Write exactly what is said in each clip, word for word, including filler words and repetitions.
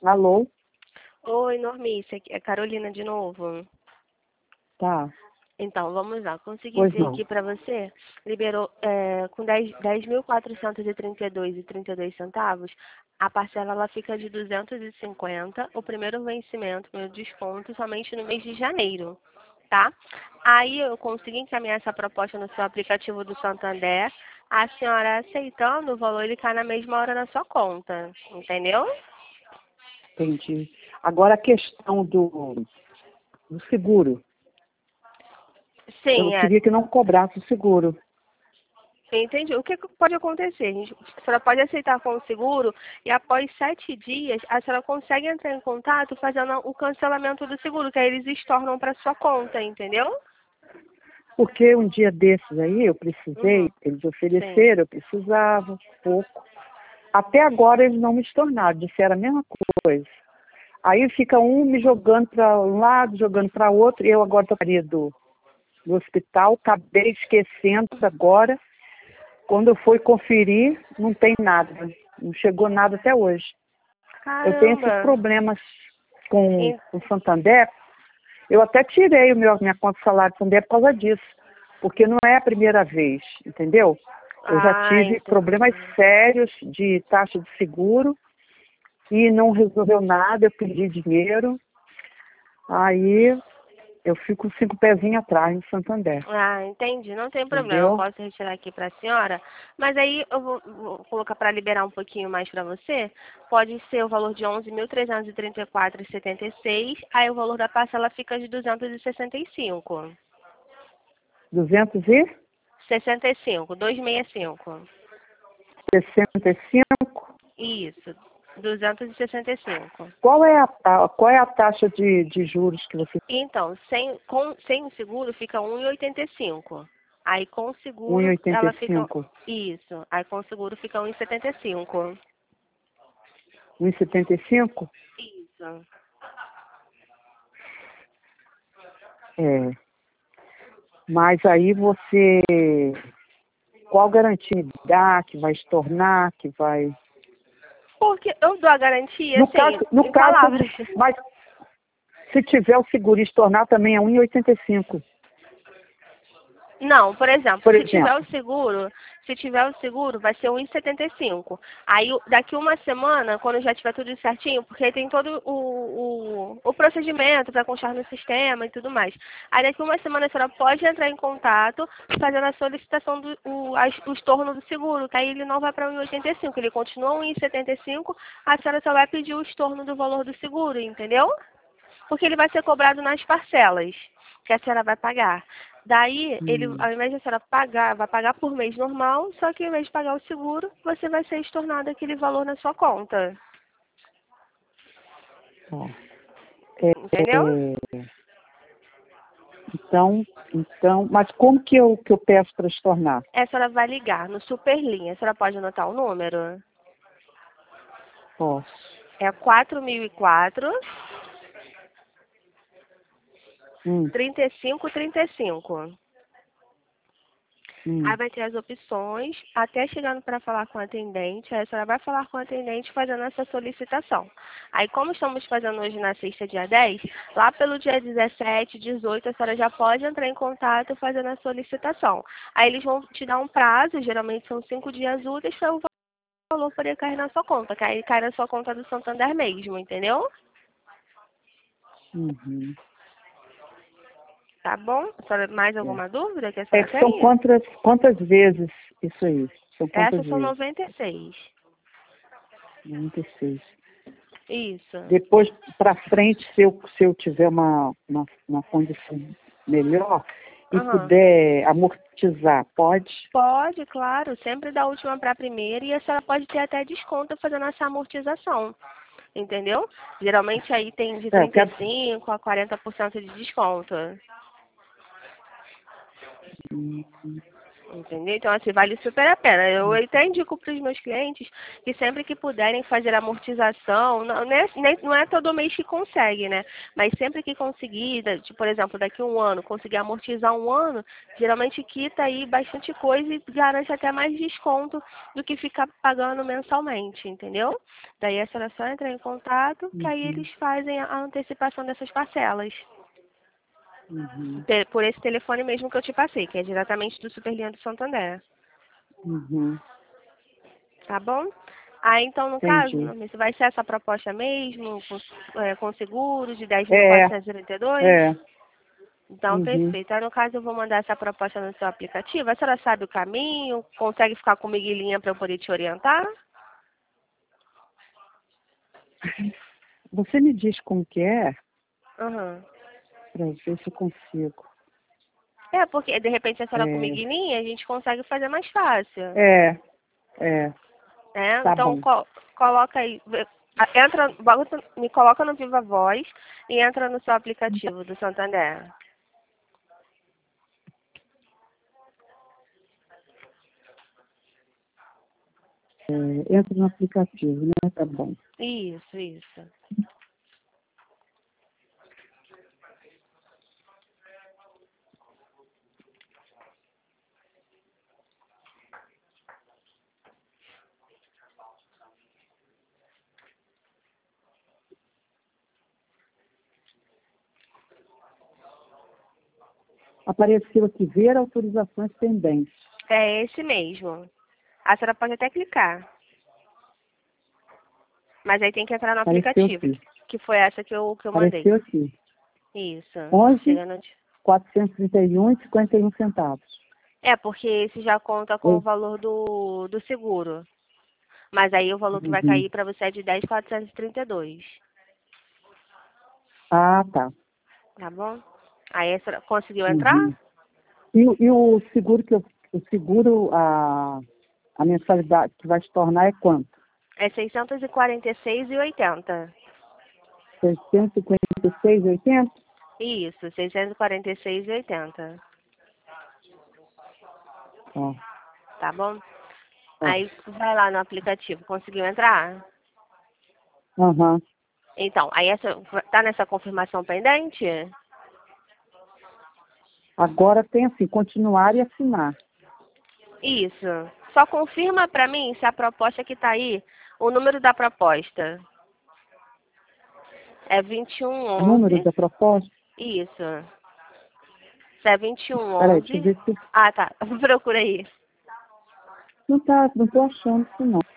Alô? Oi, Normice, aqui é Carolina de novo. Tá. Então, vamos lá. Consegui Pois ver não. aqui para você. Liberou é, com dez mil quatrocentos e trinta e dois reais e trinta e dois centavos. A parcela ela fica de duzentos e cinquenta. O primeiro vencimento, meu desconto, somente no mês de janeiro. Tá? Aí eu consegui encaminhar essa proposta no seu aplicativo do Santander. A senhora aceitando, o valor ele cai na mesma hora na sua conta. Entendeu? Entendi. Agora a questão do, do seguro. Eu Sim, é. queria que não cobrasse o seguro. Entendi. O que que pode acontecer? gente? A senhora pode aceitar com o seguro e após sete dias a senhora consegue entrar em contato fazendo o cancelamento do seguro, que aí eles estornam para sua conta, entendeu? Porque um dia desses aí eu precisei, Uhum. eles Sim. ofereceram, eu precisava, pouco. Até agora eles não me estornaram, disseram a mesma coisa. Aí fica um me jogando para um lado, jogando para outro, e eu agora estou do, do hospital, acabei esquecendo agora. Quando eu fui conferir, não tem nada. Não chegou nada até hoje. Eu tenho esses Caramba. problemas com En- o Santander. Eu até tirei o meu, minha conta de salário do Santander por causa disso. Porque não é a primeira vez, entendeu? Eu já Ah, tive problemas entendi. sérios de taxa de seguro e não resolveu nada, eu perdi dinheiro. Aí eu fico cinco pezinhos atrás no Santander, Ah, entendi. Não tem problema. Eu entendeu? posso retirar aqui para a senhora. Mas aí eu vou, vou colocar para liberar um pouquinho mais para você. Pode ser o valor de onze mil trezentos e trinta e quatro reais e setenta e seis. Aí o valor da parcela fica de duzentos e sessenta e cinco. duzentos e sessenta e cinco, duzentos e sessenta e cinco. sessenta e cinco. Isso, duzentos e sessenta e cinco. Qual é a, a- qual é a taxa de, de juros que você... Então, sem, com, sem o seguro fica um e oitenta e cinco. Aí com o seguro ela fica. um vírgula oitenta e cinco. Isso. Aí com o seguro fica um e setenta e cinco. um vírgula setenta e cinco? Isso. É. Mas aí você... Qual garantia me dá que vai estornar, que vai... Porque eu dou a garantia, No caso, assim, no em caso, palavras. mas se tiver o seguro e estornar também é um vírgula oitenta e cinco, Não, por exemplo, por se tiver o exemplo. seguro, se tiver o seguro, vai ser um e setenta e cinco. Aí o- daqui uma semana, quando já tiver tudo certinho, porque tem todo o, o, o procedimento para constar no sistema e tudo mais. Aí daqui uma semana a senhora pode entrar em contato fazendo a solicitação do o, as- o estorno do seguro, que aí ele não vai para um e oitenta e cinco, ele continua um e setenta e cinco, a senhora só vai pedir o estorno do valor do seguro, entendeu? Porque ele vai ser cobrado nas parcelas que a senhora vai pagar. Daí, ele, Hum, ao invés de a senhora pagar, vai pagar por mês normal, só que ao invés de pagar o seguro, você vai ser estornado aquele valor na sua conta. tá. É, Entendeu? é, então, então, mas como que eu, que eu peço para estornar? A senhora vai ligar no Superlinha. A senhora pode anotar o número? Posso. É quatro mil e quatro, Hum, trinta e cinco trinta e cinco. Aí hum. vai ter as opções, até chegando para falar com o atendente, aí a senhora vai falar com o atendente fazendo essa solicitação. Aí como estamos fazendo hoje na sexta, dia dez, lá pelo dia dezessete, dezoito, a senhora já pode entrar em contato fazendo a solicitação. Aí eles vão te dar um prazo, geralmente são cinco dias úteis, para o valor poder cair na sua conta, que aí cai na sua conta do Santander mesmo, entendeu? Uhum. Tá bom? A senhora, mais É. alguma dúvida que a É senhora que são tenha? quantas, quantas vezes isso aí? São quantas Essas são vezes? noventa e seis. noventa e seis. Isso. Depois, para frente, se eu, se eu tiver uma, uma, uma condição melhor e Aham. puder amortizar, pode? Pode, claro, sempre da última para a primeira e a senhora pode ter até desconto fazendo essa amortização, entendeu? Geralmente aí tem de É, eu trinta e quero. cinco a quarenta por cento de desconto. Hum, Entendeu? Então, assim, vale super a pena. Eu até indico para os meus clientes que sempre que puderem fazer amortização, não, nem, nem- não é todo mês que consegue, né? Mas sempre que conseguir, da- de, por exemplo, daqui a um ano, conseguir amortizar um ano, geralmente quita aí bastante coisa e garante até mais desconto do que ficar pagando mensalmente, entendeu? Daí a senhora só entra em contato, que aí Uhum. eles fazem a a antecipação dessas parcelas. Uhum. Te- Por esse telefone mesmo que eu te passei, que é diretamente do Superlinha do Santander. Uhum. Tá bom? Aí, então, no caso, Entendi. Norma, vai ser essa proposta mesmo, com, é, com seguro de dez mil É, quatrocentos e trinta e dois? é. Então, Uhum. perfeito. Aí, no caso, eu vou mandar essa proposta no seu aplicativo. A senhora sabe o caminho? Consegue ficar comigo em linha para eu poder te orientar? Você me diz como que é, Uhum. para ver se eu consigo. É, porque, de repente, a senhora comigo É, em linha, a gente consegue fazer mais fácil. é, é, Né? tá Então, bom. co- coloca aí, vê- a- entra, bota- me coloca no Viva Voz e entra no seu aplicativo do Santander. É, entra no aplicativo, né? Tá bom. Isso, isso. Apareceu aqui, ver autorizações pendentes. É esse mesmo. A senhora pode até clicar, mas aí tem que entrar no Apareceu aplicativo, aqui. que foi essa que eu, que eu mandei. Apareceu aqui. Isso. onze, Chegando de... quatrocentos e trinta e um e cinquenta e um centavos. É, porque esse já conta com o Oi. valor do, do seguro. Mas aí o valor que vai Uhum. cair para você é de dez mil quatrocentos e trinta e dois. Ah, tá. Tá bom? Aí a senhora conseguiu entrar? Uhum. E, o- e o seguro que eu, o seguro, a, a mensalidade que vai se tornar é quanto? É seiscentos e quarenta e seis e oitenta. seiscentos e cinquenta e seis e oitenta? Isso, seiscentos e quarenta e seis e oitenta. Ó, Tá bom? ó. Aí vai lá no aplicativo, conseguiu entrar? Aham. Então, aí essa, tá nessa confirmação pendente? Agora tem assim, continuar e assinar. Isso. Só confirma pra mim se a proposta que tá aí, o número da proposta é vinte e um Número onze. da proposta? Isso. Se é vinte e um Peraí, deixa eu onze. ver se... Ah, tá. Procura aí. Não tá, não tô achando isso não.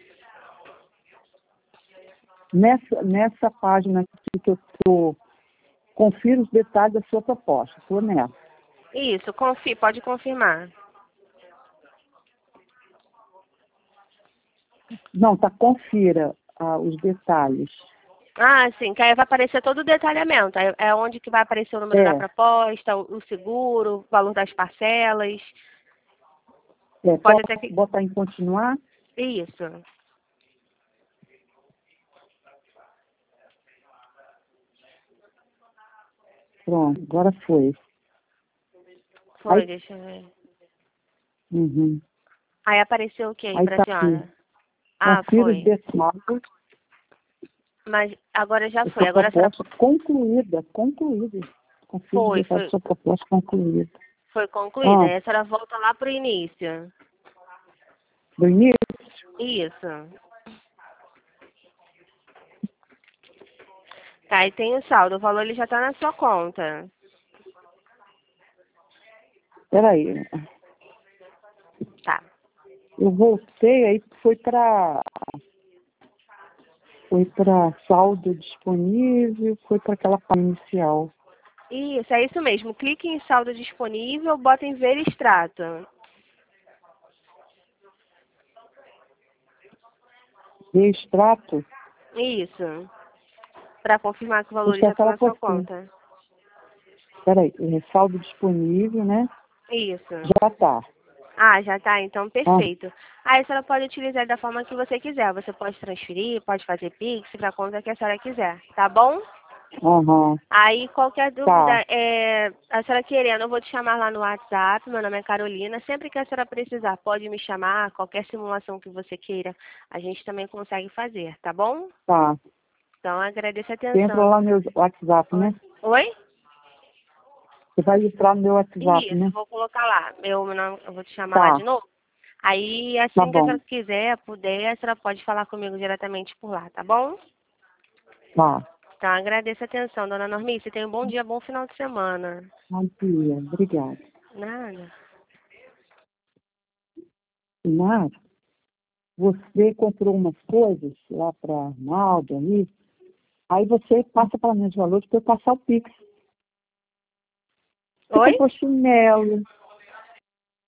Nessa, nessa página aqui que eu tô, confira os detalhes da sua proposta. Estou nessa. Isso, confi, pode confirmar. Não, tá, confira ah, os detalhes. Ah, sim, que aí vai aparecer todo o detalhamento. É é onde que vai aparecer o número da É, proposta, o o seguro, o valor das parcelas. é, Pode posso até que... botar em continuar? Isso. Pronto, agora foi. Foi, Aí, deixa eu ver. uhum. Aí apareceu o que aí Aí pra tá aqui, senhora? Ah, confira os foi. detalhes Mas agora já da foi. sua Agora a senhora... proposta concluída, concluída. Confira os Foi, detalhes da foi, sua proposta concluída. foi concluída. Ah, Aí a senhora volta lá pro início. do início? Isso. Tá, aí tem o saldo. O valor ele já tá na sua conta. Peraí, Tá. eu voltei, aí foi para foi para saldo disponível, foi para aquela página inicial. Isso, é isso mesmo. Clique em saldo disponível, bota em ver extrato. E extrato, Isso. Para confirmar que o valor deixa já está aquela na sua portinha. conta. Peraí, é saldo disponível, né? Isso. Já tá. Ah, já tá, então Ah, perfeito. Aí a senhora pode utilizar da forma que você quiser. Você pode transferir, pode fazer Pix para a conta que a senhora quiser, tá bom? Aham. Aí, qualquer dúvida, Tá. é, a senhora querendo, eu vou te chamar lá no WhatsApp, meu nome é Carolina. Sempre que a senhora precisar, pode me chamar, qualquer simulação que você queira, a gente também consegue fazer, tá bom? Tá. Então, agradeço a Você entra atenção. lá no meu WhatsApp, né? Oi? Você vai entrar no meu WhatsApp, Isso, eu né? vou colocar lá. Eu, meu nome- eu vou te chamar lá Tá. de novo. Aí, Tá assim que a bom. senhora quiser, puder, a senhora pode falar comigo diretamente por lá, tá bom? Tá. Então, agradeço a atenção, dona Normice. Tenha um bom dia, bom final de semana. Bom dia. Obrigada. Nada. Sinara, você comprou umas coisas lá para Arnaldo ali. Aí você passa para mim os valores para eu passar o Pix. Você Oi? comprou chinelo.